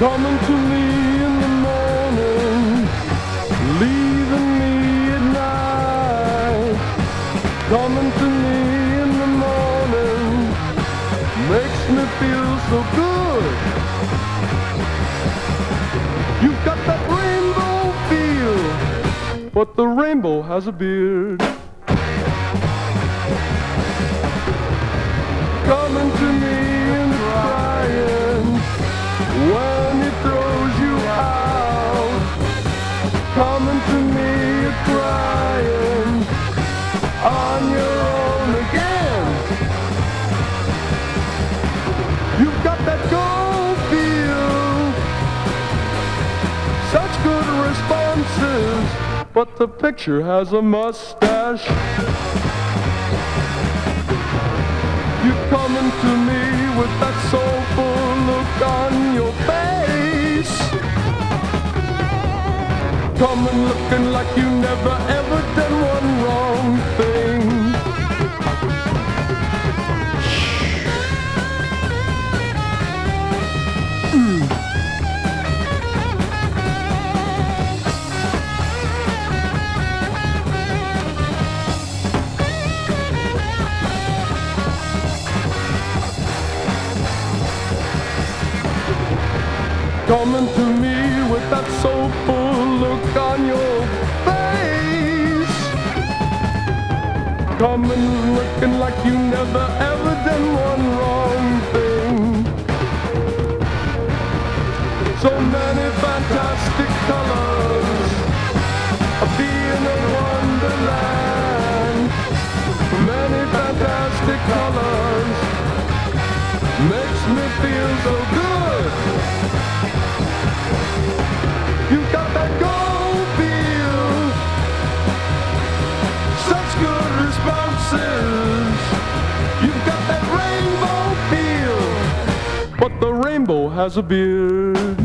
Coming to me in the morning, leaving me at night. Coming to me in the morning, makes me feel so good. You've got that rainbow feel, but the rainbow has a beard. Coming to me and crying when he throws you out. Coming to me crying on your own again. You've got that gold feel, such good responses, but the picture has a mustache. You're coming to me with that soulful look on your face. Coming looking like you never ever done one wrong thing. Coming to me with that soulful look on your face. Coming looking like you never ever done one wrong thing. So many fantastic colors, being a wonderland. Many fantastic colors, makes me feel so good. You've got that gold feel, such good responses. You've got that rainbow feel, but the rainbow has a beard.